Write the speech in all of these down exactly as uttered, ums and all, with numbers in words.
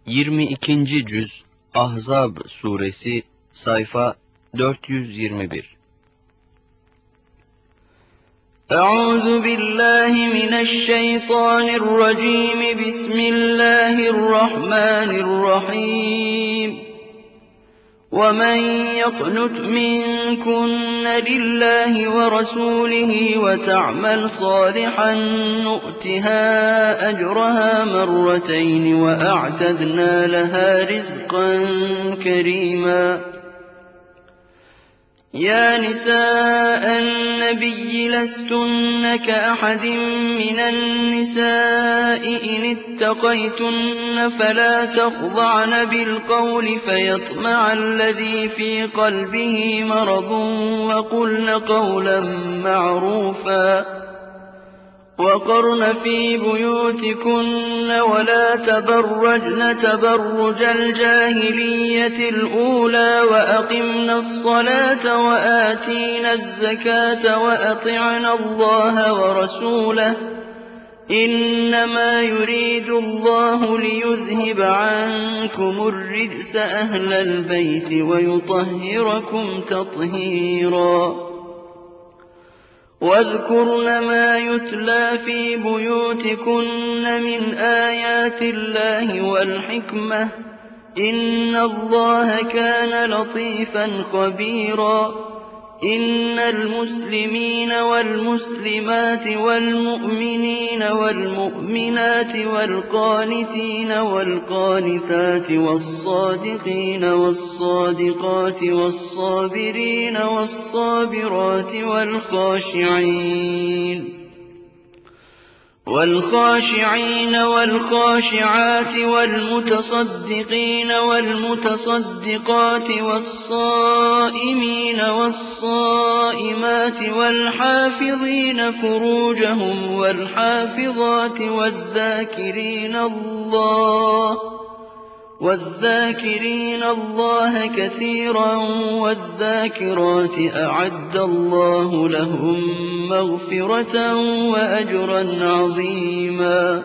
yirmi ikinci Cüz Ahzab Suresi Sayfa dört yüz yirmi bir. Euzu billahi mineşşeytanirracim. Bismillahirrahmanirrahim. وَمَن يَقْنُتْ مِنكُنَّ لِلَّهِ وَرَسُولِهِ وَتَعْمَلْ صَالِحًا نُؤْتِهَا أَجْرَهَا مَرَّتَيْنِ وَأَعْتَدْنَا لَهَا رِزْقًا كَرِيمًا. يا نساء النبي لستن كأحد من النساء إن اتقيتن فلا تخضعن بالقول فيطمع الذي في قلبه مرض وقلن قولا معروفا وقرن في بيوتكن ولا تبرجن تبرج الجاهلية الأولى وأقمن الصلاة وآتينا الزكاة وأطعن الله ورسوله إنما يريد الله ليذهب عنكم الرجس أهل البيت ويطهركم تطهيرا. واذكرن ما يتلى في بيوتكن من آيات الله والحكمة إن الله كان لطيفا خبيرا. إن المسلمين والمسلمات والمؤمنين والمؤمنات والقانتين والقانتات والصادقين والصادقات والصابرين والصابرات والخاشعين والخاشعين والخاشعات والمتصدقين والمتصدقات والصائمين والصائمات والحافظين فروجهم والحافظات والذاكرين الله والذاكرين الله كثيرا والذاكرات أعد الله لهم مغفرة وأجرا عظيما.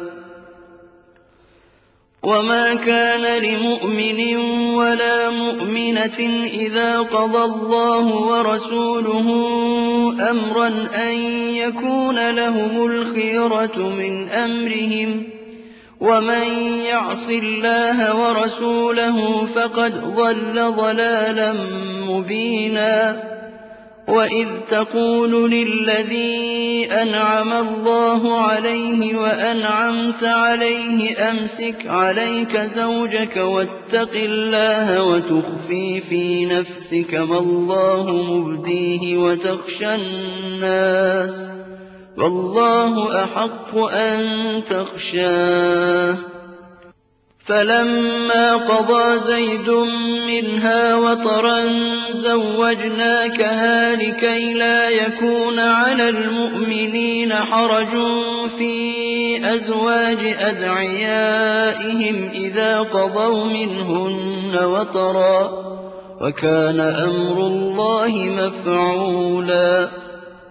وما كان لمؤمن ولا مؤمنة إذا قضى الله ورسوله أمرا أن يكون لهم الخيرة من أمرهم ومن يعص الله ورسوله فقد ضل ضلالا مبينا. وإذ تقول للذي أنعم الله عليه وأنعمت عليه أمسك عليك زوجك واتق الله وتخفي في نفسك ما الله مبديه وتخشى الناس والله أحق أن تخشاه. فلما قضى زيد منها وطرا زوجناكها لكي لا يكون على المؤمنين حرج في أزواج أدعيائهم إذا قضوا منهن وطرا وكان أمر الله مفعولا.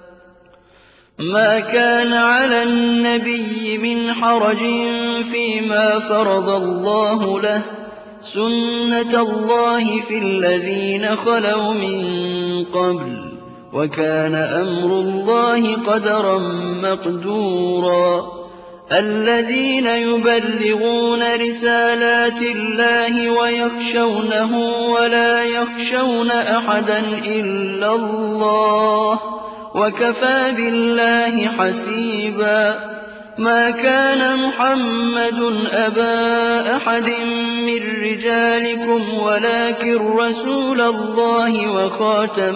ما كان على النبي من حرج فيما فرض الله له سنة الله في الذين خلوا من قبل وكان أمر الله قدرا مقدورا. الذين يبلغون رسالات الله ويخشونه ولا يخشون أحدا إلا الله وكفى بالله حسيبا. ما كان محمد أبا أحد من رجالكم ولكن رسول الله وخاتم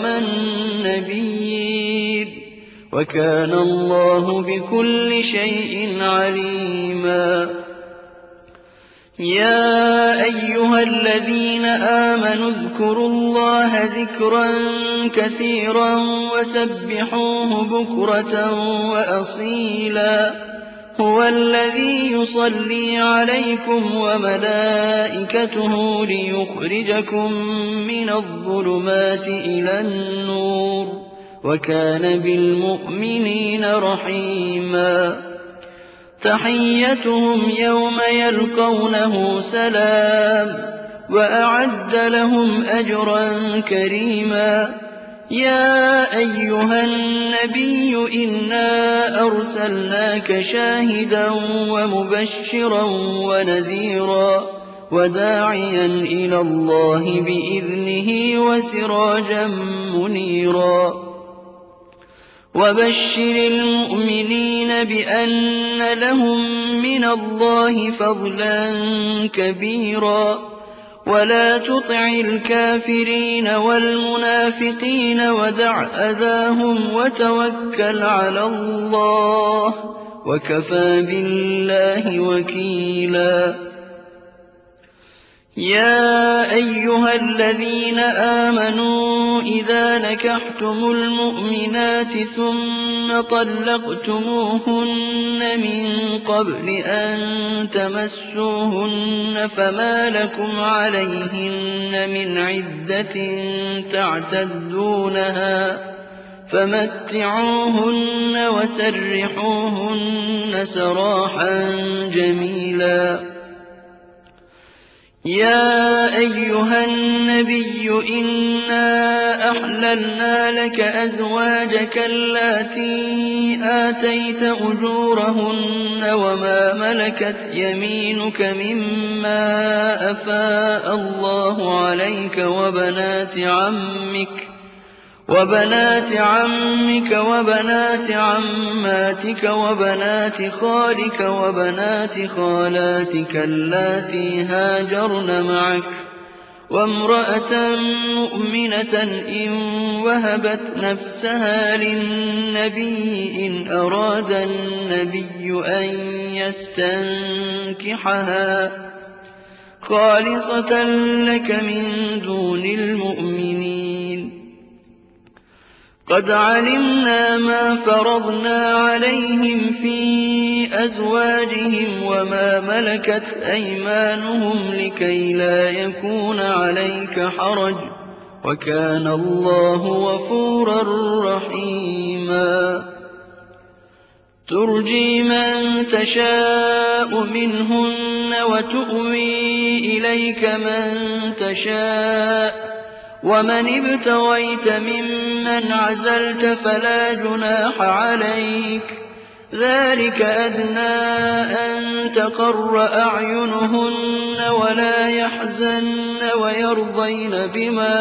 النبيين وكان الله بكل شيء عليما. يا أيها الذين آمنوا اذكروا الله ذكرا كثيرا وسبحوه بكرة وأصيلا. هو الذي يصلي عليكم وملائكته ليخرجكم من الظلمات إلى النور وكان بالمؤمنين رحيما. تحيتهم يوم يلقونه سلام وأعد لهم أجرا كريما يا أيها النبي إنا أرسلناك شاهدا ومبشرا ونذيرا وداعيا إلى الله بإذنه وسراجا منيرا وبشر المؤمنين بأن لهم من الله فضلا كبيرا ولا تطع الكافرين والمنافقين ودع أذاهم وتوكل على الله وكفى بالله وكيلا يا أيها الذين آمنوا إذا نكحتم المؤمنات ثم طلقتموهن من قبل أن تمسوهن فما لكم عليهن من عدة تعتدونها فمتعوهن وسرحوهن سراحا جميلا يا أيها النبي إنا أحللنا لك أزواجك اللاتي آتيت أجورهن وما ملكت يمينك مما أفاء الله عليك وبنات عمك وبنات عمك وبنات عماتك وبنات خالك وبنات خالاتك اللاتي هاجرن معك وامرأة مؤمنة إن وهبت نفسها للنبي إن أراد النبي أن يستنكحها خالصة لك من دون المؤمنين قد علمنا ما فرضنا عليهم في أزواجهم وما ملكت أيمانهم لكي لا يكون عليك حرج وكان الله غفورا رحيما ترجي من تشاء منهن وتؤوي إليك من تشاء ومن ابتغيت ممن عزلت فلا جناح عليك ذلك أدنى أن تقر أعينهن ولا يحزن ويرضين بما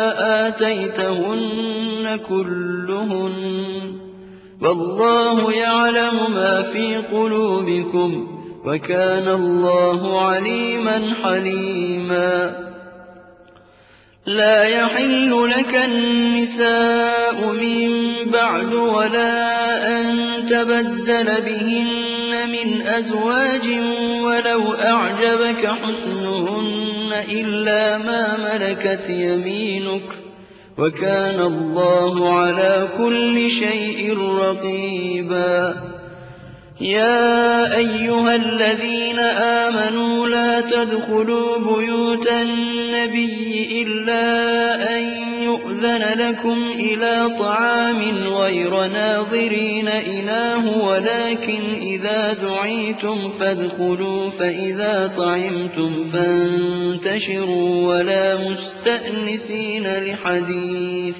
آتيتهن كلهن والله يعلم ما في قلوبكم وكان الله عليما حليما لا يحل لك النساء من بعد ولا أن تبدل بهن من أزواج ولو أعجبك حسنهن إلا ما ملكت يمينك وكان الله على كل شيء رقيبا يا أيها الذين آمنوا لا تدخلوا بيوت النبي إلا أن يؤذن لكم إلى طعام غير ناظرين إناه ولكن إذا دعيتم فادخلوا فإذا طعمتم فانتشروا ولا مستأنسين لحديث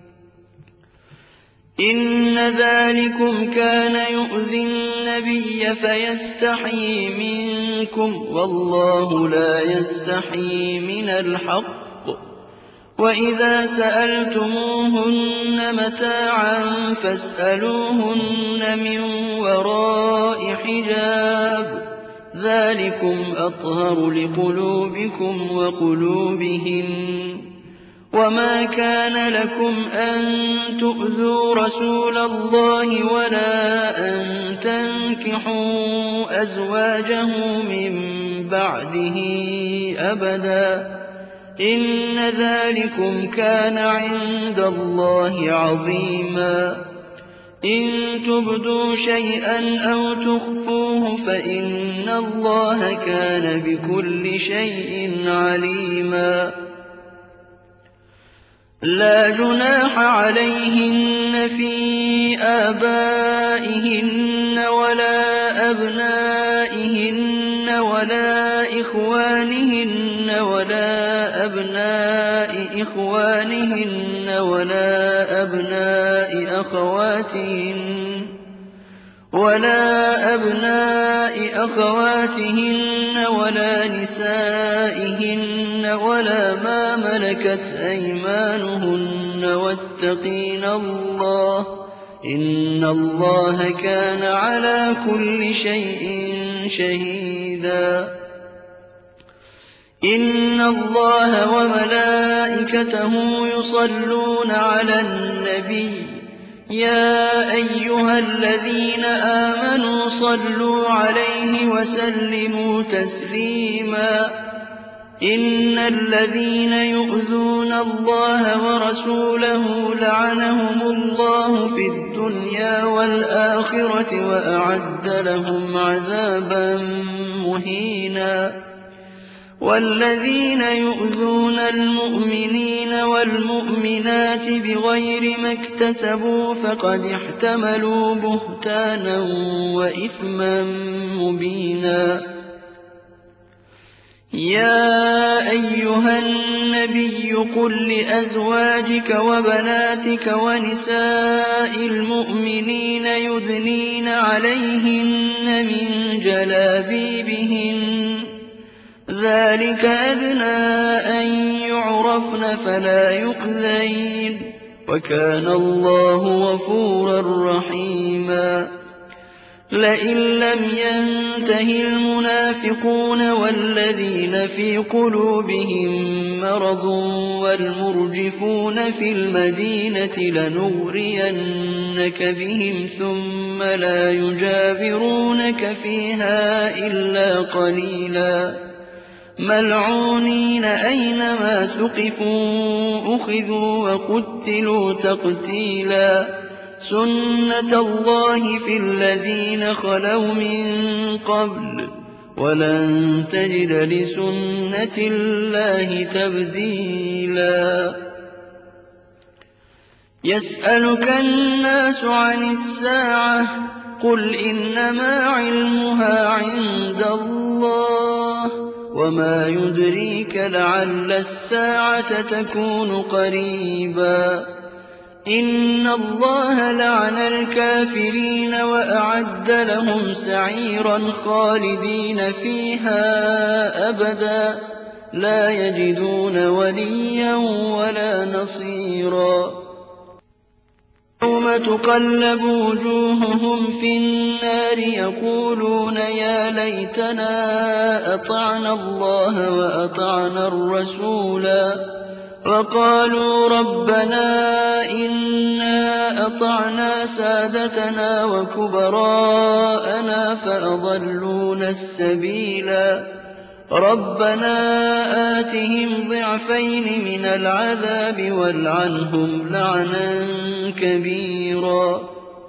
إن ذلكم كان يؤذي النبي فيستحيي منكم والله لا يستحيي من الحق وإذا سألتموهن متاعا فاسألوهن من وراء حجاب ذلكم أطهر لقلوبكم وقلوبهن وما كان لكم أن تؤذوا رسول الله ولا أن تنكحوا أزواجه من بعده أبدا إن ذلكم كان عند الله عظيما إن تبدوا شيئا أو تخفوه فإن الله كان بكل شيء عليما لا جناح عليهن في آبائهن ولا أبنائهن ولا إخوانهن ولا أبناء إخوانهن ولا أبناء أخواتهن ولا أبناء أخواتهن ولا نسائهن ولا ما ملكت أيمانهن واتقين الله إن الله كان على كل شيء شهيدا إن الله وملائكته يصلون على النبي يا أيها الذين آمنوا صلوا عليه وسلموا تسليما إن الذين يؤذون الله ورسوله لعنهم الله في الدنيا والآخرة وأعد لهم عذابا مهينا والذين يؤذون المؤمنين والمؤمنات بغير ما اكتسبوا فقد احتملوا بهتانا وإثما مبينا يا أيها النبي قل لأزواجك وبناتك ونساء المؤمنين يدنين عليهن من جلابيبهن ذلك أدنى أن يعرفن فلا يؤذين وكان الله غفورا رحيما لئن لم ينته المنافقون والذين في قلوبهم مرض والمرجفون في المدينة لنغرينك بهم ثم لا يجاورونك فيها إلا قليلا ملعونين أينما ثقفوا أخذوا وقتلوا تقتيلا سنة الله في الذين خلوا من قبل ولن تجد لسنة الله تبديلا يسألك الناس عن الساعة قل إنما علمها عند الله وما يدريك لعل الساعة تكون قريبا إن الله لعن الكافرين وأعد لهم سعيرا خالدين فيها أبدا لا يجدون وليا ولا نصيرا يوم تقلب وجوههم في النار يقولون يا ليتنا أطعنا الله وأطعنا الرسولا وقالوا ربنا إنا أطعنا سادتنا وكبراءنا فأضلونا السبيلا ربنا آتهم ضعفين من العذاب والعنهم لعنا كبيرا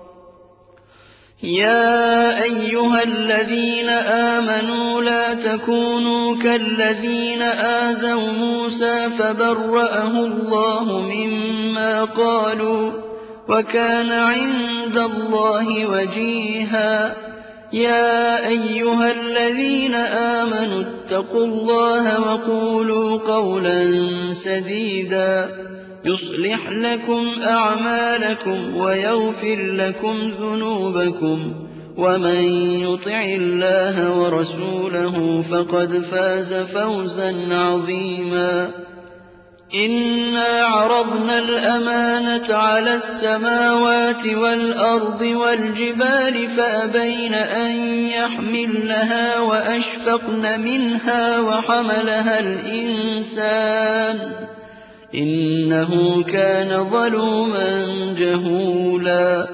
يا أيها الذين آمنوا لا تكونوا كالذين آذوا موسى فبرأه الله مما قالوا وكان عند الله وجيها يا أيها الذين آمنوا اتقوا الله وقولوا قولا سديدا يصلح لكم أعمالكم ويغفر لكم ذنوبكم ومن يطع الله ورسوله فقد فاز فوزا عظيما إنا عرضنا الأمانة على السماوات والأرض والجبال فأبين أن يحملنها وأشفقن منها وحملها الإنسان إنه كان ظلوما جهولا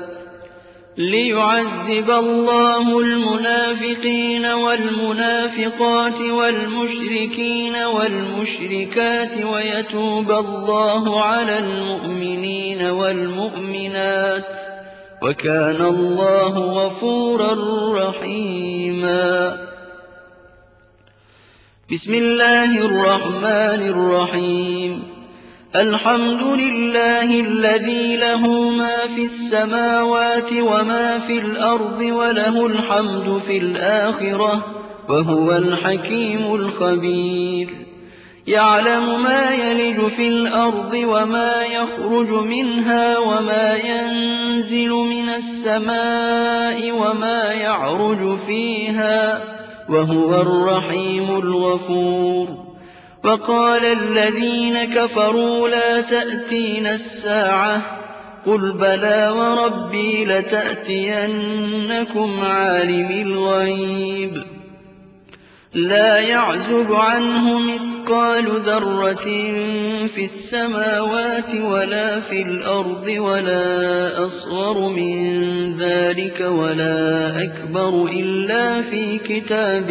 ليعذب الله المنافقين والمنافقات والمشركين والمشركات ويتوب الله على المؤمنين والمؤمنات وكان الله غفورا رحيما بسم الله الرحمن الرحيم الحمد لله الذي له ما في السماوات وما في الأرض وله الحمد في الآخرة وهو الحكيم الخبير يعلم ما يلج في الأرض وما يخرج منها وما ينزل من السماء وما يعرج فيها وهو الرحيم الغفور وقال الذين كفروا لا تأتينا الساعة قل بلى وربي لتأتينكم عالم الغيب لا يعزب عنه مثقال ذرة في السماوات ولا في الأرض ولا أصغر من ذلك ولا أكبر إلا في كتاب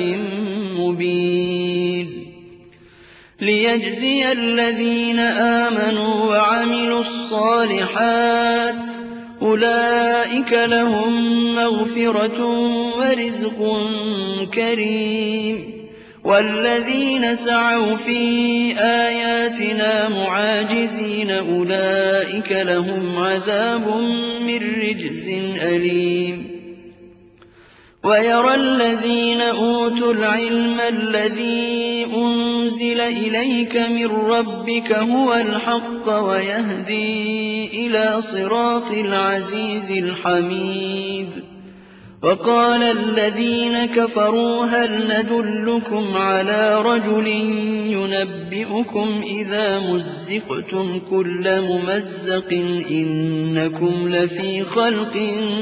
مبين ليجزي الذين آمنوا وعملوا الصالحات أولئك لهم مغفرة ورزق كريم والذين سعوا في آياتنا معاجزين أولئك لهم عذاب من رجز أليم ويرى الذين أوتوا العلم الذي أنزل إليك من ربك هو الحق ويهدي إلى صراط العزيز الحميد وقال الذين كفروا هل ندلكم على رجل ينبئكم إذا مزقتم كل ممزق إنكم لفي خلق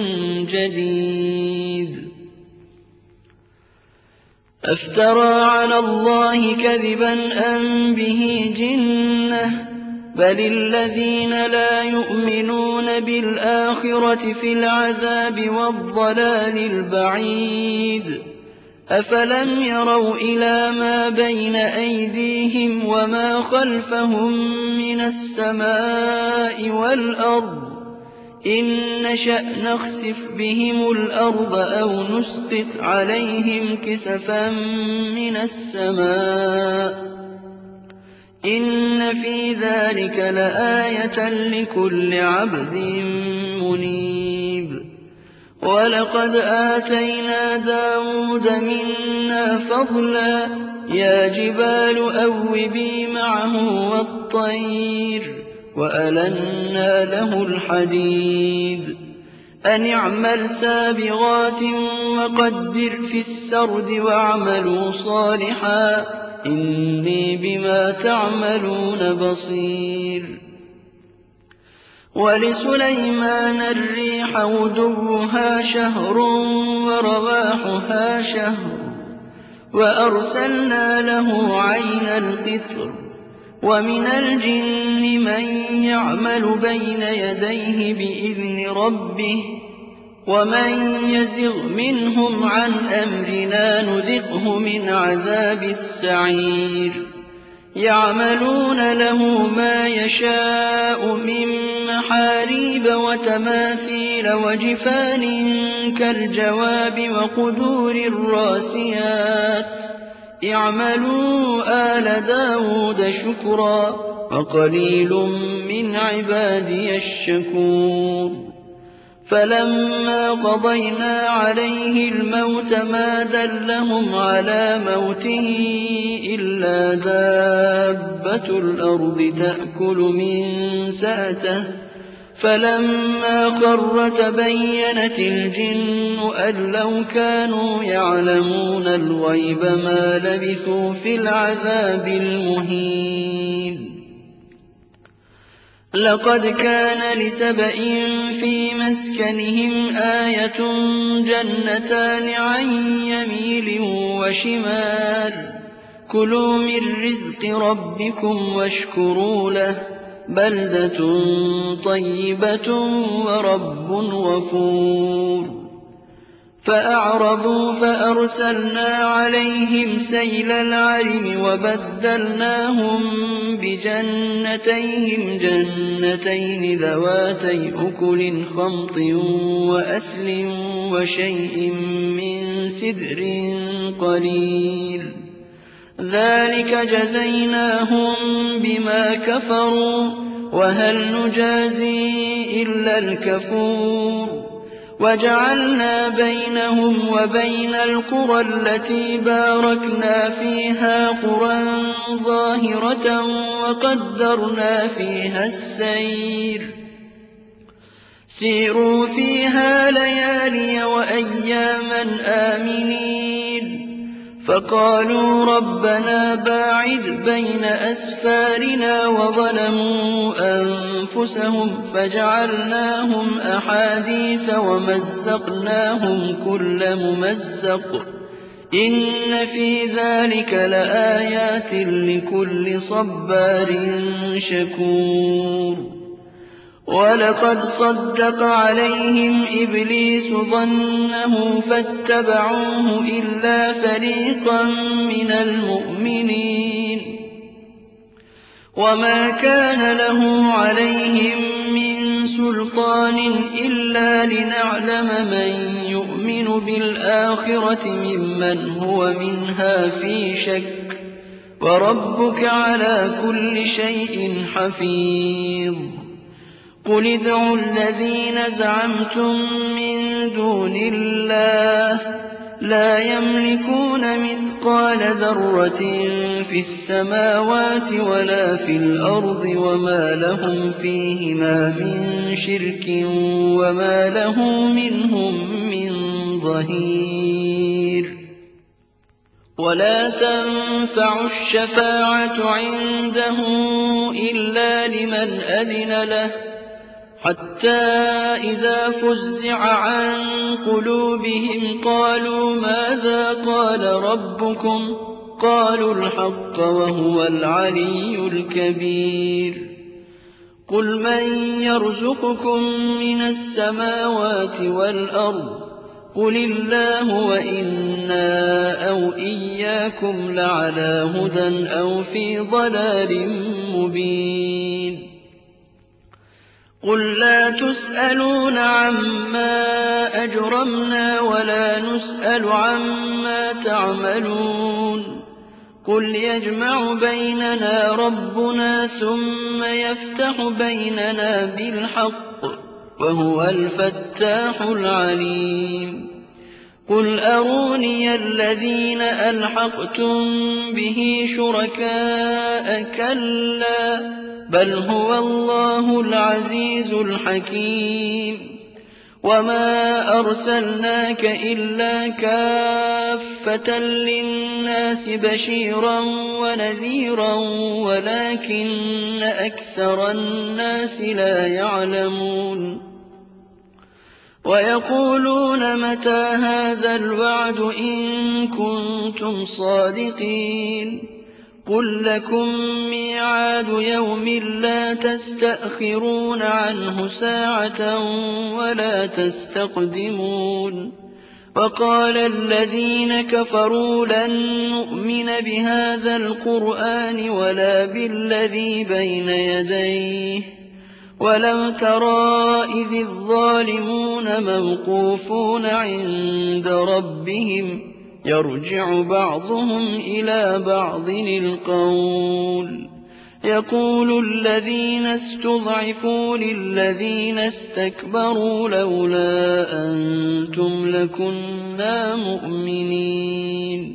جديد أفترى على الله كذبا أم به جنة بل الذين لا يؤمنون بالآخرة في العذاب والضلال البعيد أفلم يروا إلى ما بين أيديهم وما خلفهم من السماء والأرض إن نشأ نخسف بهم الأرض أو نسقط عليهم كسفا من السماء إن في ذلك لآية لكل عبد منيب ولقد آتينا داود منا فضلا يا جبال أوبي معه والطير وألنا له الحديد أن اعمل سابغات وقدر في السرد واعملوا صالحا إني بما تعملون بصير ولسليمان الريح غدوها شهر ورواحها شهر وأرسلنا له عين القطر ومن الجن من يعمل بين يديه بإذن ربه ومن يزغ منهم عن أمرنا نذقه من عذاب السعير يعملون له ما يشاء من محاريب وتماثيل وجفان كالجواب وقدور الراسيات اعملوا آل داود شكرا وقليل من عبادي الشكور فلما قضينا عليه الموت ما دلهم على موته إلا دابة الأرض تأكل من سأته فلما خر تبينت الجن أن لو كانوا يعلمون الغيب ما لبثوا في العذاب المهين لقد كان لسبإ في مسكنهم آية جنتان عن يمين وشمال كلوا من رزق ربكم واشكروا له بلدة طيبة ورب غفور فأعرضوا فأرسلنا عليهم سيل العرم وبدلناهم بجنتيهم جنتين ذواتي أكل خمط وأثل وشيء من سدر قليل ذَٰلِكَ جَزَيْنَاهُم بِمَا كَفَرُوا ۖ وَهَلْ نُجَازِي إِلَّا الْكَفُورَ وَجَعَلْنَا بَيْنَهُمْ وَبَيْنَ الْقُرَى الَّتِي بَارَكْنَا فِيهَا قُرًى ظَاهِرَةً وَقَدَّرْنَا فِيهَا السَّيْرَ ۖ سِيرُوا فِيهَا لَيَالِيَ وَأَيَّامًا آمِنِينَ فَقَالُوا رَبَّنَا بَاعِدْ بَيْنَ أَسْفَارِنَا وَظَلَمُوا أَنفُسَهُمْ فَجَعَلْنَاهُمْ أَحَادِيثَ وَمَزَّقْنَاهُمْ كُلَّ مُمَزَّقٍ ۚ إِنَّ فِي ذَٰلِكَ لَآيَاتٍ لِّكُلِّ صَبَّارٍ شَكُورٍ وَلَقَدْ صَدَّقَ عَلَيْهِمْ إِبْلِيسُ ظَنَّهُ فَاتَّبَعُوهُ إِلَّا فَرِيقًا مِّنَ الْمُؤْمِنِينَ وَمَا كَانَ لَهُ عَلَيْهِم مِّن سُلْطَانٍ إِلَّا لِنَعْلَمَ مَن يُؤْمِنُ بِالْآخِرَةِ مِمَّنْ هُوَ مِنْهَا فِي شَكٍّ ۗ وَرَبُّكَ عَلَىٰ كُلِّ شَيْءٍ حَفِيظٌ قُلِ ادْعُوا الَّذِينَ زَعَمْتُم مِّن دُونِ اللَّهِ ۖ لَا يَمْلِكُونَ مِثْقَالَ ذَرَّةٍ فِي السَّمَاوَاتِ وَلَا فِي الْأَرْضِ وَمَا لَهُمْ فِيهِمَا مِن شِرْكٍ وَمَا لَهُ مِنْهُم مِّن ظَهِيرٍ وَلَا تَنفَعُ الشَّفَاعَةُ عِندَهُ إِلَّا لِمَنْ أَذِنَ لَهُ حَتَّىٰ إِذَا فُزِّعَ عَن قُلُوبِهِمْ قَالُوا مَاذَا قَالَ رَبُّكُمْ ۖ قَالُوا الْحَقَّ وَهُوَ الْعَلِيُّ الْكَبِيرُ قُلْ مَن يَرْزُقُكُم مِّنَ السَّمَاوَاتِ وَالْأَرْضِ قُلِ اللَّهُ وَإِنَّا أَوْ إِيَّاكُمْ لَعَلَىٰ هُدًى أَوْ فِي ضَلَالٍ مُّبِينٍ قُل لَّا تُسْأَلُونَ عَمَّا أَجْرَمْنَا وَلَا نُسْأَلُ عَمَّا تَعْمَلُونَ قُلْ يَجْمَعُ بَيْنَنَا رَبُّنَا ثُمَّ يَفْتَحُ بَيْنَنَا بِالْحَقِّ ۚ وَهُوَ الْفَتَّاحُ الْعَلِيمُ قُلْ أَرُونِيَ الَّذِينَ أَلْحَقْتُم بِهِ شُرَكَاءَ ۖ كَلَّا بَلْ هُوَ اللَّهُ الْعَزِيزُ الْحَكِيمُ وَمَا أَرْسَلْنَاكَ إِلَّا كَافَّةً لِّلنَّاسِ بَشِيرًا وَنَذِيرًا وَلَٰكِنَّ أَكْثَرَ النَّاسِ لَا يَعْلَمُونَ وَيَقُولُونَ مَتَىٰ هَٰذَا الْوَعْدُ إِن كُنتُمْ صَادِقِينَ قُل لَّكُم مِّيعَادُ يَوْمٍ لَّا تَسْتَأْخِرُونَ عَنْهُ سَاعَةً وَلَا تَسْتَقْدِمُونَ وَقَالَ الَّذِينَ كَفَرُوا لَن نُّؤْمِنَ بِهَٰذَا الْقُرْآنِ وَلَا بِالَّذِي بَيْنَ يَدَيْهِ وَلَوْ تَرَىٰ إِذِ الظَّالِمُونَ مَوْقُوفُونَ عِندَ رَبِّهِمْ يَرْجِعُ بَعْضُهُمْ إِلَىٰ بَعْضٍ الْقَوْلَ يَقُولُ الَّذِينَ اسْتُضْعِفُوا لِلَّذِينَ اسْتَكْبَرُوا لَوْلَا أَنتُمْ لَكُنَّا مُؤْمِنِينَ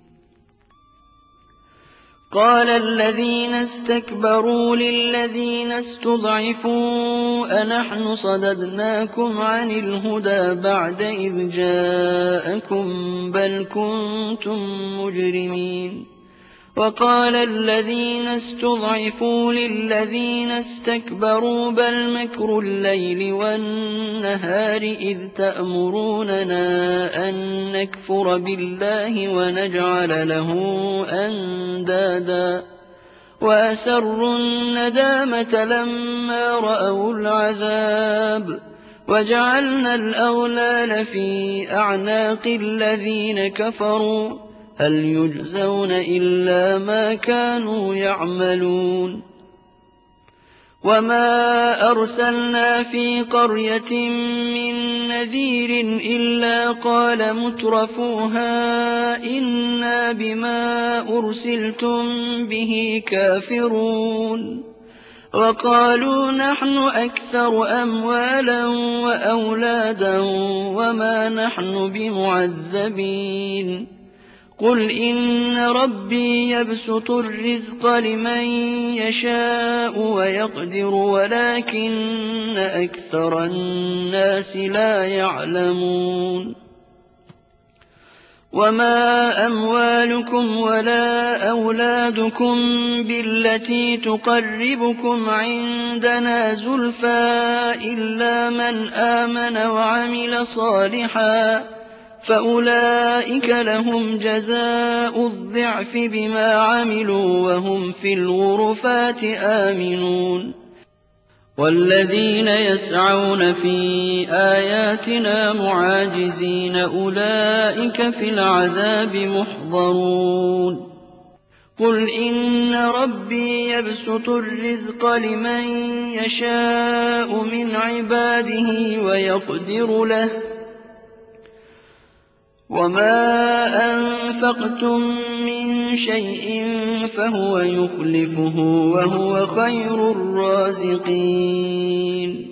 قَالَ الَّذِينَ اسْتَكْبَرُوا لِلَّذِينَ اسْتُضْعِفُوا أَنَحْنُ صَدَدْنَاكُمْ عَنِ الْهُدَىٰ بَعْدَ إِذْ جَاءَكُم بَلْ كُنتُم مُّجْرِمِينَ وَقَالَ الَّذِينَ اسْتُضْعِفُوا لِلَّذِينَ اسْتَكْبَرُوا بَلْ مَكْرُ اللَّيْلِ وَالنَّهَارِ إِذْ تَأْمُرُونَنَا أَن نَّكْفُرَ بِاللَّهِ وَنَجْعَلَ لَهُ أَندَادًا وَأَسَرُّوا النَّدَامَةَ لَمَّا رَأَوُا الْعَذَابَ وَجَعَلْنَا الْأَغْلَالَ فِي أَعْنَاقِ الَّذِينَ كَفَرُوا هَلْ يُجْزَوْنَ إِلَّا مَا كَانُوا يَعْمَلُونَ وَمَا أَرْسَلْنَا فِي قَرْيَةٍ مِّن نَّذِيرٍ إِلَّا قَالَ مُتْرَفُوهَا إِنَّا بِمَا أُرْسِلْتُم بِهِ كَافِرُونَ وَقَالُوا نَحْنُ أَكْثَرُ أَمْوَالًا وَأَوْلَادًا وَمَا نَحْنُ بِمُعَذَّبِينَ قُلْ إِنَّ رَبِّي يَبْسُطُ الرِّزْقَ لِمَن يَشَاءُ وَيَقْدِرُ وَلَٰكِنَّ أَكْثَرَ النَّاسِ لَا يَعْلَمُونَ وَمَا أَمْوَالُكُمْ وَلَا أَوْلَادُكُم بِالَّتِي تُقَرِّبُكُمْ عِندَنَا زُلْفَىٰ إِلَّا مَنْ آمَنَ وَعَمِلَ صَالِحًا فَأُولَٰئِكَ لَهُمْ جَزَاءُ الضِّعْفِ بِمَا عَمِلُوا وَهُمْ فِي الْغُرُفَاتِ آمِنُونَ وَالَّذِينَ يَسْعَوْنَ فِي آيَاتِنَا مُعَاجِزِينَ أُولَٰئِكَ فِي الْعَذَابِ مُحْضَرُونَ قُلْ إِنَّ رَبِّي يَبْسُطُ الرِّزْقَ لِمَن يَشَاءُ مِنْ عِبَادِهِ وَيَقْدِرُ لَهُ وَمَا أَنفَقْتُم مِّن شَيْءٍ فَهُوَ يُخْلِفُهُ وَهُوَ خَيْرُ الرَّازِقِينَ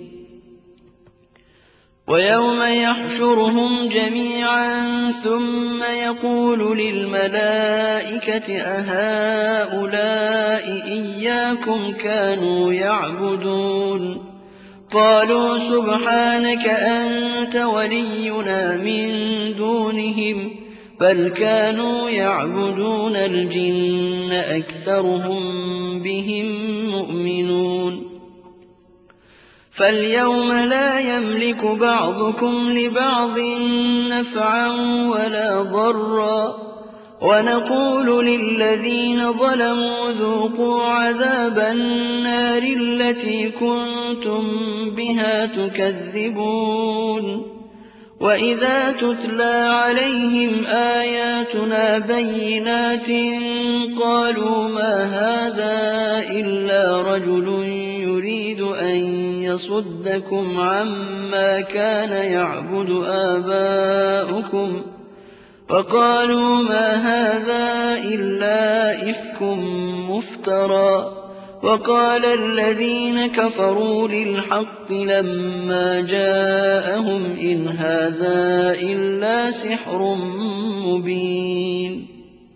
وَيَوْمَ يَحْشُرُهُمْ جَمِيعًا ثُمَّ يَقُولُ لِلْمَلَائِكَةِ أَهَٰؤُلَاءِ إِيَّاكُمْ كَانُوا يَعْبُدُونَ قَالُوا سُبْحَانَكَ أَنتَ وَلِيُّنَا مِن دُونِهِم بَلْ كَانُوا يَعْبُدُونَ الْجِنَّ أَكْثَرُهُم بِهِم مُّؤْمِنُونَ فَالْيَوْمَ لَا يَمْلِكُ بَعْضُكُمْ لِبَعْضٍ نَّفْعًا وَلَا ضَرًّا وَنَقُولُ لِلَّذِينَ ظَلَمُوا ذُوقُوا عَذَابَ النَّارِ الَّتِي كُنتُم بِهَا تُكَذِّبُونَ وَإِذَا تُتْلَىٰ عَلَيْهِمْ آيَاتُنَا بَيِّنَاتٍ قَالُوا مَا هَٰذَا إِلَّا رَجُلٌ يُرِيدُ أَن يَصُدَّكُمْ عَمَّا كَانَ يَعْبُدُ آبَاؤُكُمْ وَقَالُوا مَا هَٰذَا إِلَّا إِفْكٌ مُّفْتَرًى وَقَالَ الَّذِينَ كَفَرُوا لِلْحَقِّ لَمَّا جَاءَهُمْ إِنْ هَٰذَا إِلَّا سِحْرٌ مُّبِينٌ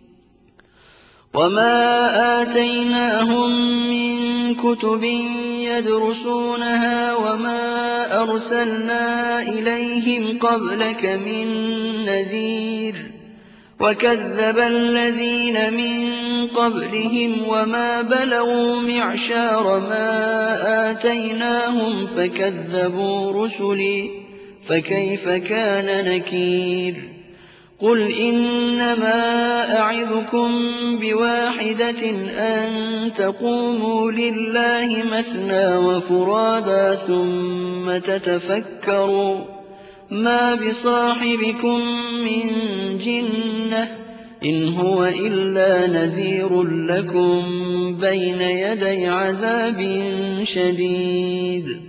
وَمَا آتَيْنَاهُم مِّن كُتُبٍ يَدْرُسُونَهَا وَمَا أَرْسَلْنَا إِلَيْهِمْ قَبْلَكَ مِن نَّذِيرٍ وَكَذَّبَ الَّذِينَ مِن قَبْلِهِمْ وَمَا بَلَغُوا مِعْشَارَ مَا آتَيْنَاهُمْ فَكَذَّبُوا رُسُلِي فَكَيْفَ كَانَ نَكِيرِ قُلْ إِنَّمَا أَعِظُكُم بِوَاحِدَةٍ أَن تَقُومُوا لِلَّهِ مَثْنَىٰ وَفُرَادَىٰ ثُمَّ تَتَفَكَّرُوا مَا بِصَاحِبِكُم مِّن جِنَّةٍ ۚ إِنْ هُوَ إِلَّا نَذِيرٌ لَّكُم بَيْنَ يَدَيْ عَذَابٍ شَدِيدٍ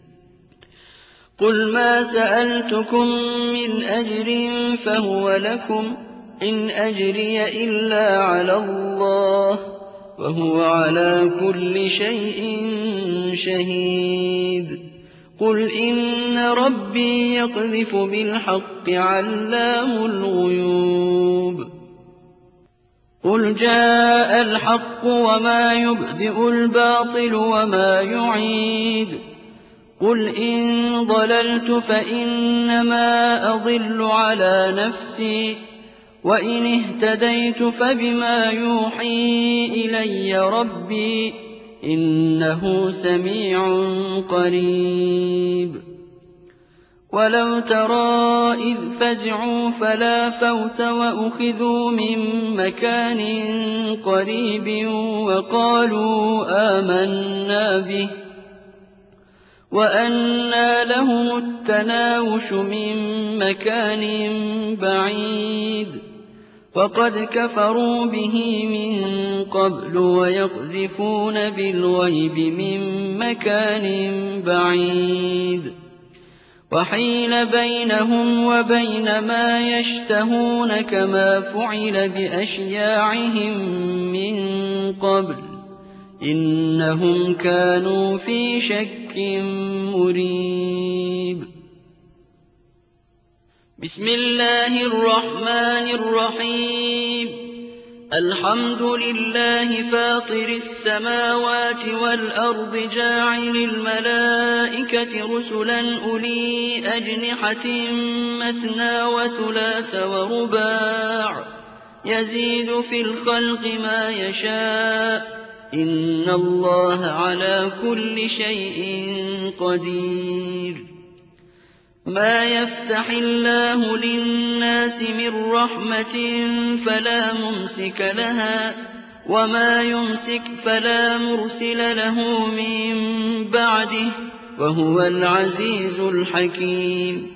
قُلْ مَا سَأَلْتُكُم مِّنْ أَجْرٍ فَهُوَ لَكُمْ ۖ إِنْ أَجْرِيَ إِلَّا عَلَى اللَّهِ ۖ وَهُوَ عَلَىٰ كُلِّ شَيْءٍ شَهِيدٌ قُلْ إِنَّ رَبِّي يَقْذِفُ بِالْحَقِّ عَلَّامُ الْغُيُوبِ قُلْ جَاءَ الْحَقُّ وَمَا يُبْدِئُ الْبَاطِلُ وَمَا يُعِيدُ قُلْ إِن ضَلَلْتُ فَإِنَّمَا أَضِلُّ عَلَىٰ نَفْسِي ۖ وَإِنِ اهْتَدَيْتُ فَبِمَا يُوحِي إِلَيَّ رَبِّي ۚ إِنَّهُ سَمِيعٌ قَرِيبٌ وَلَوْ تَرَىٰ إِذْ فَزِعُوا فَلَا فَوْتَ وَأُخِذُوا مِن مَّكَانٍ قَرِيبٍ وَقَالُوا آمَنَّا بِهِ وَأَنَّىٰ لَهُمُ التَّنَاوُشُ مِن مَّكَانٍ بَعِيدٍ وَقَدْ كَفَرُوا بِهِ مِن قَبْلُ وَيَقْذِفُونَ بِالْغَيْبِ مِن مَّكَانٍ بَعِيدٍ وَحِيلَ بَيْنَهُمْ وَبَيْنَ مَا يَشْتَهُونَ كَمَا فُعِلَ بِأَشْيَاعِهِم مِّن قَبْلُ ۚ إِنَّهُمْ كَانُوا فِي شَكٍّ مُّرِيبٍ بسم الله الرحمن الرحيم الحمد لله فاطر السماوات والأرض جاعل الملائكة رسلا أولي أجنحة مثنى وثلاث ورباع يزيد في الخلق ما يشاء إن الله على كل شيء قدير ما يفتح الله للناس من رحمة فلا ممسك لها وما يمسك فلا مرسل له من بعده وهو العزيز الحكيم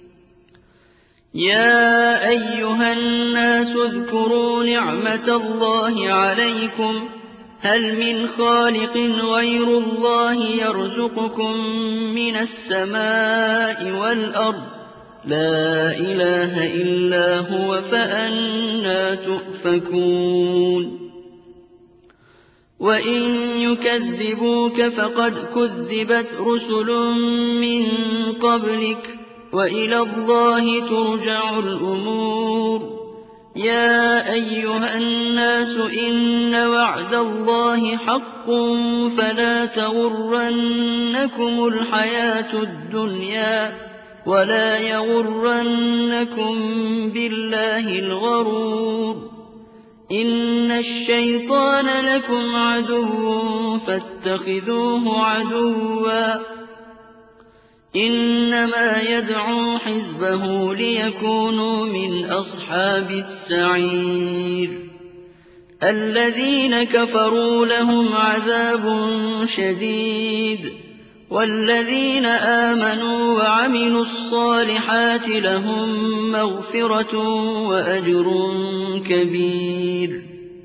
يا أيها الناس اذكروا نعمة الله عليكم هل من خالق غير الله يرزقكم من السماء والأرض لا إله إلا هو فأنى تؤفكون وإن يكذبوك فقد كذبت رسل من قبلك وإلى الله ترجع الأمور يا أيها الناس إن وعد الله حق فلا تغرنكم الحياة الدنيا ولا يغرنكم بالله الغرور إن الشيطان لكم عدو فاتخذوه عدوا إنما يدعو حزبه ليكونوا من أصحاب السعير الذين كفروا لهم عذاب شديد والذين آمنوا وعملوا الصالحات لهم مغفرة وأجر كبير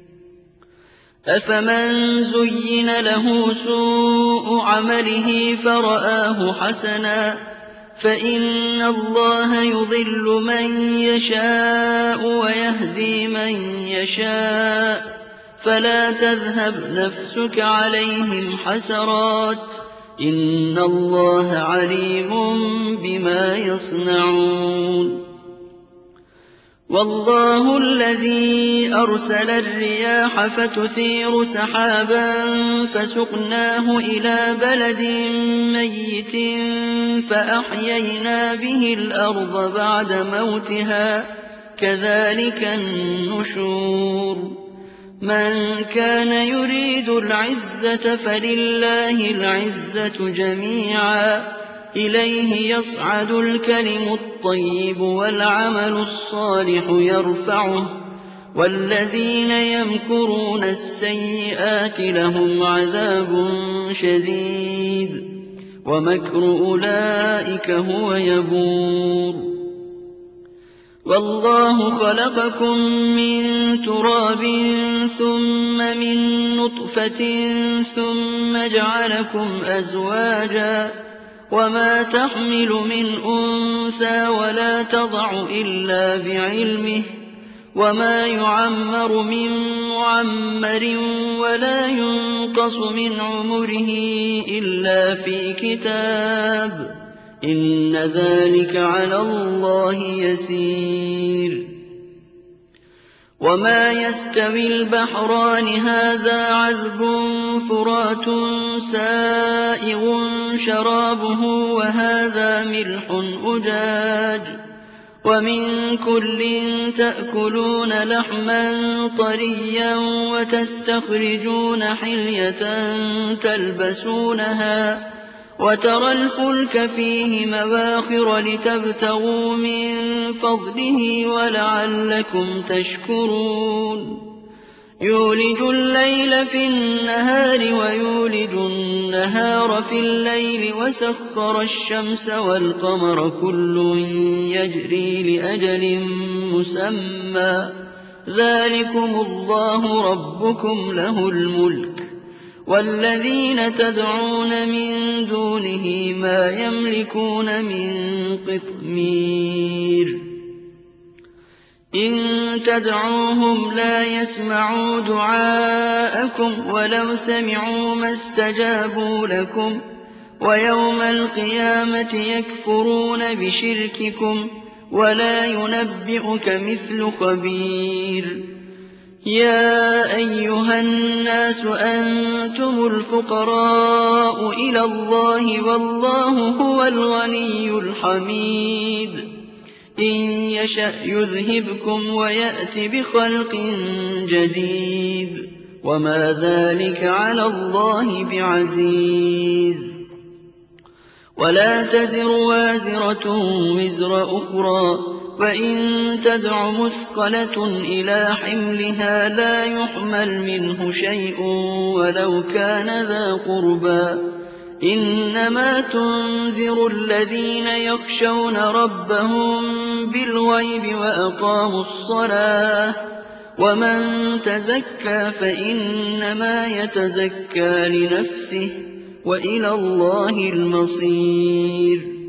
أفمن زين له سوء عمله فرآه حسنا فإن الله يضل من يشاء ويهدي من يشاء فلا تذهب نفسك عليهم حسرات إن الله عليم بما يصنعون والله الذي أرسل الرياح فتثير سحابا فسقناه إلى بلد ميت فأحيينا به الأرض بعد موتها كذلك النشور من كان يريد العزة فلله العزة جميعا إليه يصعد الكلم الطيب والعمل الصالح يرفعه والذين يمكرون السيئات لهم عذاب شديد ومكر أولئك هو يبور والله خلقكم من تراب ثم من نطفة ثم جعلكم أزواجا وما تحمل من أنثى ولا تضع إلا بعلمه وما يعمر من معمر ولا ينقص من عمره إلا في كتاب إن ذلك على الله يسير وما يستوي البحران هذا عذب فرات سائغ شرابه وهذا ملح أجاج ومن كل تأكلون لحما طريا وتستخرجون حلية تلبسونها وترى الفلك فيه مواخر لتبتغوا من فضله ولعلكم تشكرون يولج الليل في النهار ويولج النهار في الليل وسخر الشمس والقمر كل يجري لأجل مسمى ذَٰلِكُمُ اللَّهُ رَبُّكُمْ لَهُ الْمُلْكُ ۚ وَالَّذِينَ تَدْعُونَ مِن دُونِهِ مَا يَمْلِكُونَ مِن قِطْمِيرٍ إِن تَدْعُوهُمْ لَا يَسْمَعُوا دُعَاءَكُمْ وَلَوْ سَمِعُوا مَا اسْتَجَابُوا لَكُمْ ۖ وَيَوْمَ الْقِيَامَةِ يَكْفُرُونَ بِشِرْكِكُمْ ۚ وَلَا يُنَبِّئُكَ مِثْلُ خَبِيرٍ يَا أَيُّهَا النَّاسُ أَنتُمُ الْفُقَرَاءُ إِلَى اللَّهِ وَاللَّهُ هُوَ الْغَنِيُّ الْحَمِيدُ إِن يَشَأْ يُذْهِبْكُمْ وَيَأْتِ بِخَلْقٍ جَدِيدٍ وَمَا ذَٰلِكَ عَلَى اللَّهِ بِعَزِيزٍ وَلَا تَزِرُ وَازِرَةٌ وِزْرَ أُخْرَىٰ وَإِن تَدْعُ مُثْقَلَةٌ إِلَىٰ حِمْلِهَا لَا يُحْمَلْ مِنْهُ شَيْءٌ وَلَوْ كَانَ ذَا قُرْبَىٰ ۗ إِنَّمَا تُنذِرُ الَّذِينَ يَخْشَوْنَ رَبَّهُم بِالْغَيْبِ وَأَقَامُوا الصَّلَاةَ ۚ وَمَن تَزَكَّىٰ فَإِنَّمَا يَتَزَكَّىٰ لِنَفْسِهِ ۚ وَإِلَى اللَّهِ الْمَصِيرُ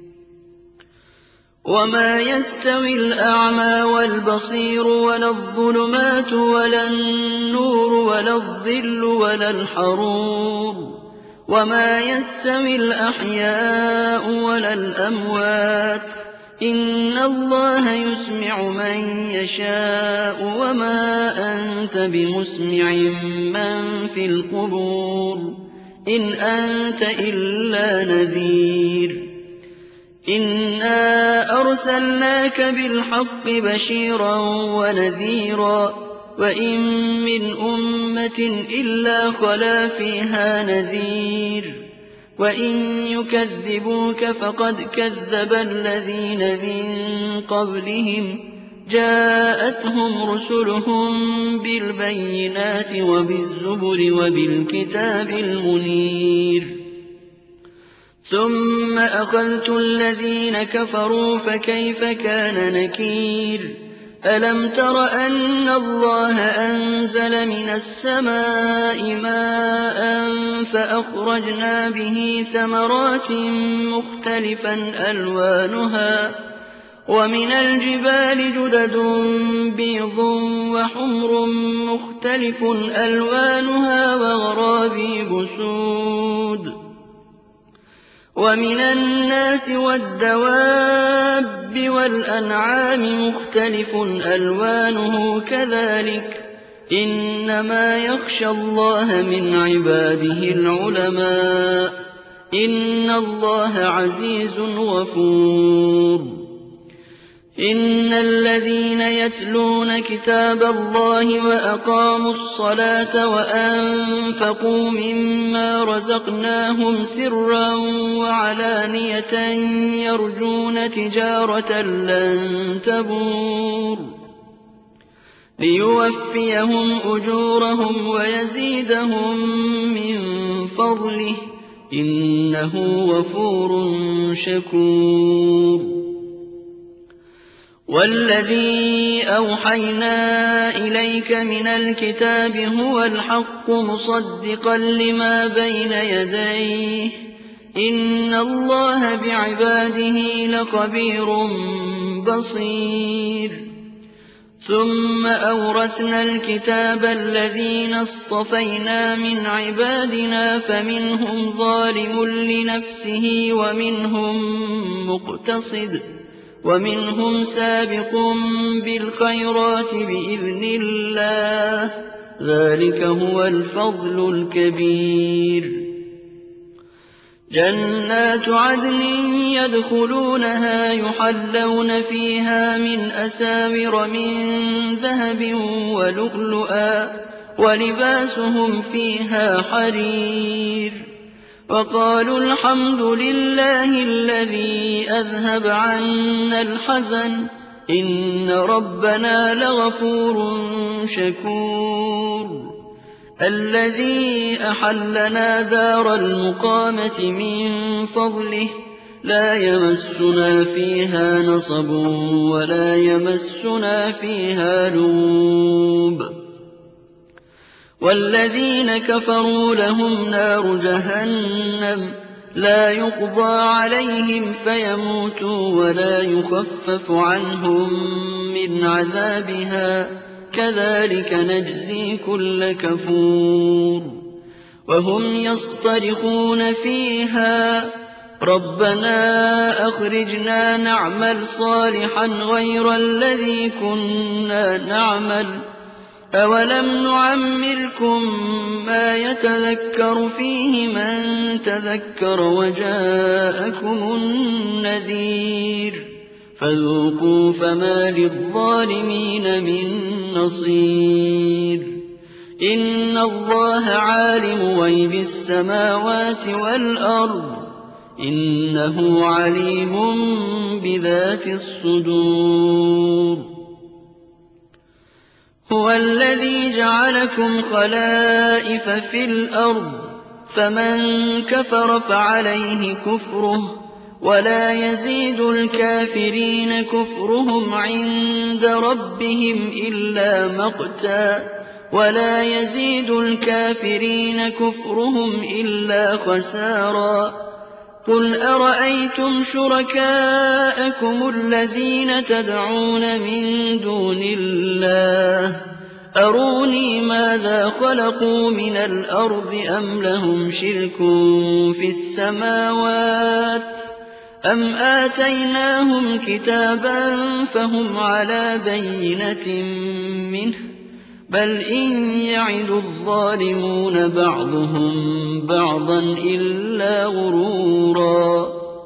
وَمَا يَسْتَوِي الْأَعْمَىٰ وَالْبَصِيرُ وَلَا الظُّلُمَاتُ وَلَا النُّورُ وَلَا الظِّلُّ وَلَا الْحَرُورُ وَمَا يَسْتَوِي الْأَحْيَاءُ وَلَا الْأَمْوَاتُ ۚ إِنَّ اللَّهَ يُسْمِعُ مَن يَشَاءُ ۖ وَمَا أَنتَ بِمُسْمِعٍ مَّن فِي الْقُبُورِ ۚ إِنْ أَنتَ إِلَّا نَذِيرٌ إِنَّا أَرْسَلْنَاكَ بِالْحَقِّ بَشِيرًا وَنَذِيرًا ۚ وَإِن مِّنْ أُمَّةٍ إِلَّا خَلَا فِيهَا نَذِيرٌ ۚ وَإِن يُكَذِّبُوكَ فَقَدْ كَذَّبَ الَّذِينَ مِن قَبْلِهِمْ ۖ جَاءَتْهُمْ رُسُلُهُم بِالْبَيِّنَاتِ وَبِالزُّبُرِ وَبِالْكِتَابِ الْمُنِيرِ ثُمَّ أَخَذْتُ الَّذِينَ كَفَرُوا فَكَيْفَ كَانَ نَكِيرِ أَلَمْ تَرَ أَنَّ اللَّهَ أَنزَلَ مِنَ السَّمَاءِ مَاءً فَأَخْرَجْنَا بِهِ ثَمَرَاتٍ مُّخْتَلِفًا أَلْوَانُهَا ۚ وَمِنَ الْجِبَالِ جُدَدٌ بِيضٌ وَحُمْرٌ مُّخْتَلِفٌ أَلْوَانُهَا وَغَرَابِيبُ سُودٌ وَمِنَ النَّاسِ وَالدَّوَابِّ وَالْأَنْعَامِ مُخْتَلِفٌ أَلْوَانُهُ كَذَٰلِكَ ۗ إِنَّمَا يَخْشَى اللَّهَ مِنْ عِبَادِهِ الْعُلَمَاءُ ۗ إِنَّ اللَّهَ عَزِيزٌ غَفُورٌ إِنَّ الَّذِينَ يَتْلُونَ كِتَابَ اللَّهِ وَأَقَامُوا الصَّلَاةَ وَأَنفَقُوا مِمَّا رَزَقْنَاهُمْ سِرًّا وَعَلَانِيَةً يَرْجُونَ تِجَارَةً لَّن تَبُورَ لِيُوَفِّيَهُمْ أُجُورَهُمْ وَيَزِيدَهُم مِّن فَضْلِهِ ۚ إِنَّهُ غَفُورٌ شَكُورٌ وَالَّذِي أَوْحَيْنَا إِلَيْكَ مِنَ الْكِتَابِ هُوَ الْحَقُّ مُصَدِّقًا لِّمَا بَيْنَ يَدَيْهِ ۗ إِنَّ اللَّهَ بِعِبَادِهِ لَخَبِيرٌ بَصِيرٌ ثُمَّ أَوْرَثْنَا الْكِتَابَ الَّذِينَ اصْطَفَيْنَا مِنْ عِبَادِنَا فَمِنْهُمْ ظَالِمٌ لِّنَفْسِهِ وَمِنْهُم مُّقْتَصِدٌ وَمِنْهُمْ سَابِقٌ بِالْخَيْرَاتِ بِإِذْنِ اللَّهِ ۚ ذَٰلِكَ هُوَ الْفَضْلُ الْكَبِيرُ جَنَّاتُ عَدْنٍ يَدْخُلُونَهَا يُحَلَّوْنَ فِيهَا مِنْ أَسَاوِرَ مِن ذَهَبٍ وَلُؤْلُؤًا ۖ وَلِبَاسُهُمْ فِيهَا حَرِيرٌ وَقَالُوا الْحَمْدُ لِلَّهِ الَّذِي أَذْهَبَ عَنَّا الْحَزَنَ ۖ إِنَّ رَبَّنَا لَغَفُورٌ شَكُورٌ الَّذِي أَحَلَّنَا دَارَ الْمُقَامَةِ مِن فَضْلِهِ لا يمسنا فيها نصب ولا يمسنا فيها لغوب والذين كفروا لهم نار جهنم لا يقضى عليهم فيموتوا ولا يخفف عنهم من عذابها كذلك نجزي كل كفور وهم يصطرخون فيها ربنا أخرجنا نعمل صالحا غير الذي كنا نعمل أولم نعمركم ما يتذكر فيه من تذكر وجاءكم النذير فذوقوا فما للظالمين من نصير إن الله عالم غيب السماوات والأرض إنه عليم بذات الصدور هو الذي جعلكم خلائف في الأرض فمن كفر فعليه كفره ولا يزيد الكافرين كفرهم عند ربهم إلا مقتا ولا يزيد الكافرين كفرهم إلا خسارا قل أرأيتم شركاءكم الذين تدعون من دون الله أروني ماذا خلقوا من الأرض أم لهم شرك في السماوات أم آتيناهم كتابا فهم على بينة منه بل إن يعد الظالمون بعضهم بعضا إلا غرورا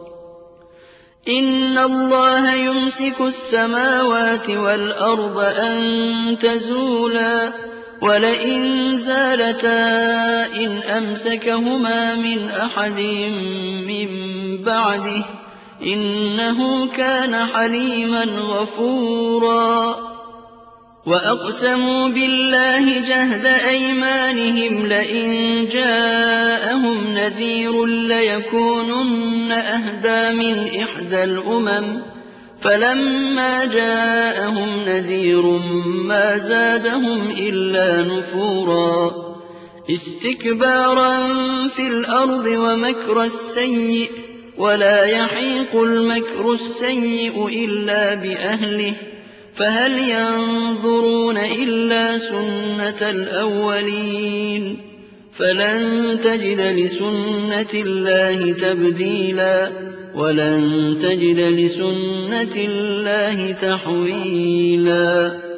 إن الله يمسك السماوات والأرض أن تزولا ولئن زالتا إن أمسكهما من أحد من بعده إنه كان حليما غفورا وأقسموا بالله جهد أيمانهم لئن جاءهم نذير ليكونن أهدى من إحدى الأمم فلما جاءهم نذير ما زادهم إلا نفورا استكبارا في الأرض ومكر السيء ولا يحيق المكر السيء إلا بأهله فهل ينظرون إلا سنة الأولين فلن تجد لسنة الله تبديلا ولن تجد لسنة الله تحويلا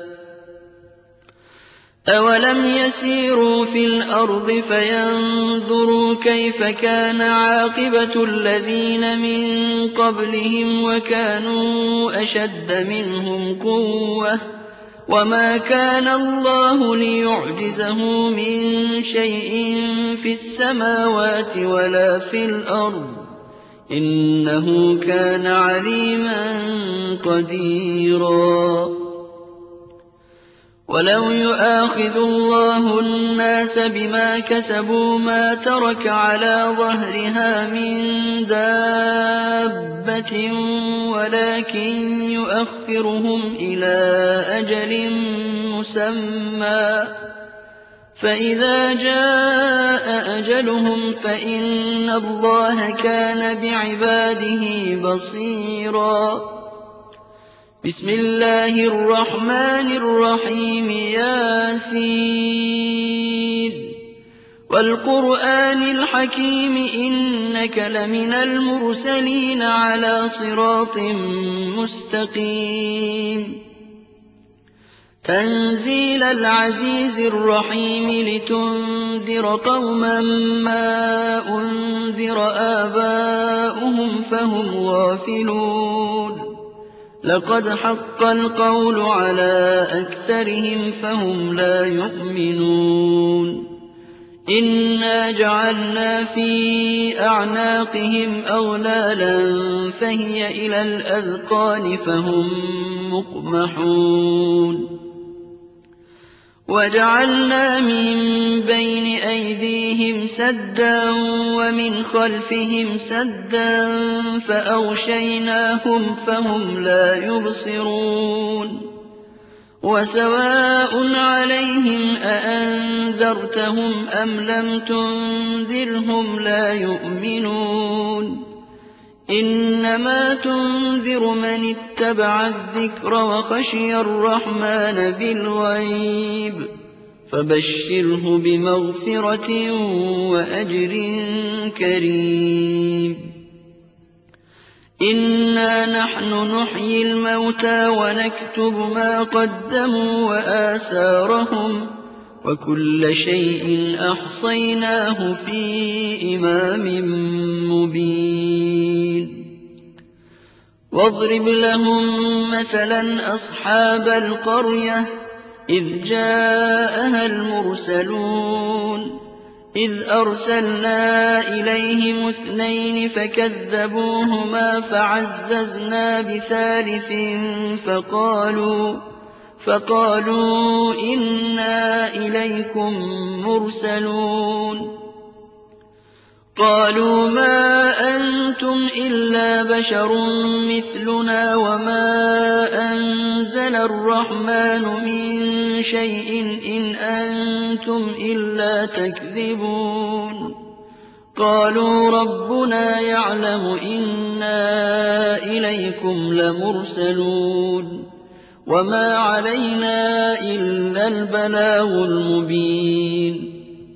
أولم يسيروا في الأرض فينظروا كيف كان عاقبة الذين من قبلهم وكانوا أشد منهم قوة وما كان الله ليعجزه من شيء في السماوات ولا في الأرض إنه كان عليما قديرا ولو يؤاخذ الله الناس بما كسبوا ما ترك على ظهرها من دابة ولكن يؤخرهم إلى أجل مسمى فإذا جاء أجلهم فإن الله كان بعباده بصيرا بسم الله الرحمن الرحيم ياسين والقرآن الحكيم إنك لمن المرسلين على صراط مستقيم تنزيل العزيز الرحيم لتنذر قوما ما أنذر آباؤهم فهم غافلون لقد حق القول على أكثرهم فهم لا يؤمنون إنا جعلنا في أعناقهم أغلالا فهي إلى الأذقان فهم مقمحون وَجَعَلْنَا مِن بَيْنِ أَيْدِيهِمْ سَدًّا وَمِنْ خَلْفِهِمْ سَدًّا فَأَغْشَيْنَاهُمْ فَهُمْ لَا يُبْصِرُونَ وَسَوَاءٌ عَلَيْهِمْ أَأَنذَرْتَهُمْ أَمْ لَمْ تُنذِرْهُمْ لَا يُؤْمِنُونَ إِنَّمَا تُنذِرُ مَنِ اتَّبَعَ الذِّكْرَ وَخَشِيَ الرَّحْمَٰنَ بِالْغَيْبِ فَبَشِّرْهُ بِمَغْفِرَةٍ وَأَجْرٍ كَرِيمٍ إِنَّا نَحْنُ نُحْيِي الْمَوْتَىٰ وَنَكْتُبُ مَا قَدَّمُوا وَآثَارَهُمْ ۚ وَكُلَّ شَيْءٍ أَحْصَيْنَاهُ فِي إِمَامٍ مُّبِينٍ وَاضْرِبْ لَهُم مَّثَلًا أَصْحَابَ الْقَرْيَةِ إِذْ جَاءَهَا الْمُرْسَلُونَ إِذْ أَرْسَلْنَا إِلَيْهِمُ اثْنَيْنِ فَكَذَّبُوهُمَا فَعَزَّزْنَا بِثَالِثٍ فَقَالُوا فَقَالُوا إِنَّا إِلَيْكُم مُّرْسَلُونَ قَالُوا مَا أَنتُمْ إِلَّا بَشَرٌ مِّثْلُنَا وَمَا أَنزَلَ الرَّحْمَٰنُ مِن شَيْءٍ إِنْ أَنتُمْ إِلَّا تَكْذِبُونَ قَالُوا رَبُّنَا يَعْلَمُ إِنَّا إِلَيْكُمْ لَمُرْسَلُونَ وَمَا عَلَيْنَا إِلَّا الْبَلَاغُ الْمُبِينُ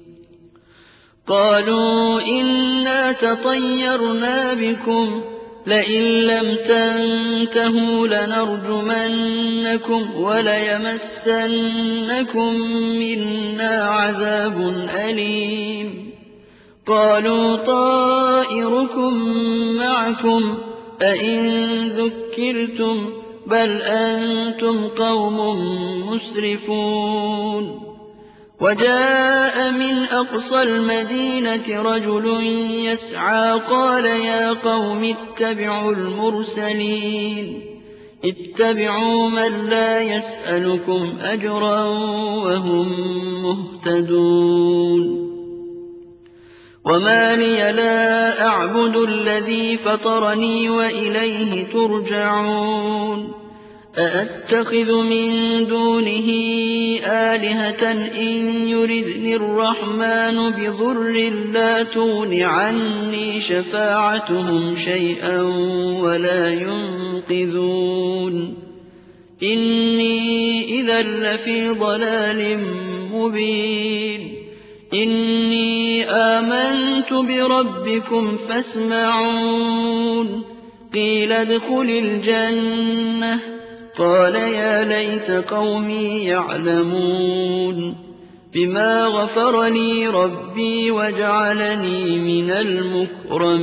قَالُوا إِنَّا تَطَيَّرْنَا بِكُمْ ۖ لَئِن لَّمْ تَنتَهُوا لَنَرْجُمَنَّكُمْ وَلَيَمَسَّنَّكُم مِّنَّا عَذَابٌ أَلِيمٌ قَالُوا طَائِرُكُم مَّعَكُمْ ۚ أَئِن ذُكِّرْتُم ۚ بَلْ أَنتُمْ قَوْمٌ مُّسْرِفُونَ وَجَاءَ مِنْ أَقْصَى الْمَدِينَةِ رَجُلٌ يَسْعَىٰ قَالَ يَا قَوْمِ اتَّبِعُوا الْمُرْسَلِينَ اتَّبِعُوا مَن لَّا يَسْأَلُكُمْ أَجْرًا وَهُم مُّهْتَدُونَ وَمَا لِيَ لَا أَعْبُدُ الَّذِي فَطَرَنِي وَإِلَيْهِ تُرْجَعُونَ أَأَتَّخِذُ مِن دُونِهِ آلِهَةً إِن يُرِدْنِ الرَّحْمَٰنُ بِضُرٍّ لَّا تُغْنِ عَنِّي شَفَاعَتُهُمْ شَيْئًا وَلَا يُنقِذُونِ إِنِّي إِذًا لَّفِي ضَلَالٍ مُّبِينٍ إِنِّي آمَنتُ بِرَبِّكُمْ فَاسْمَعُونِ قِيلَ ادْخُلِ الْجَنَّةَ قَالَ يَا لَيْتَ قَوْمِي يَعْلَمُونَ بِمَا غَفَرَ لِي رَبِّي وَجَعَلَنِي مِنَ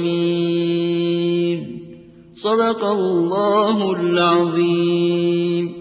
الْمُكْرَمِينَ صدق الله العظيم.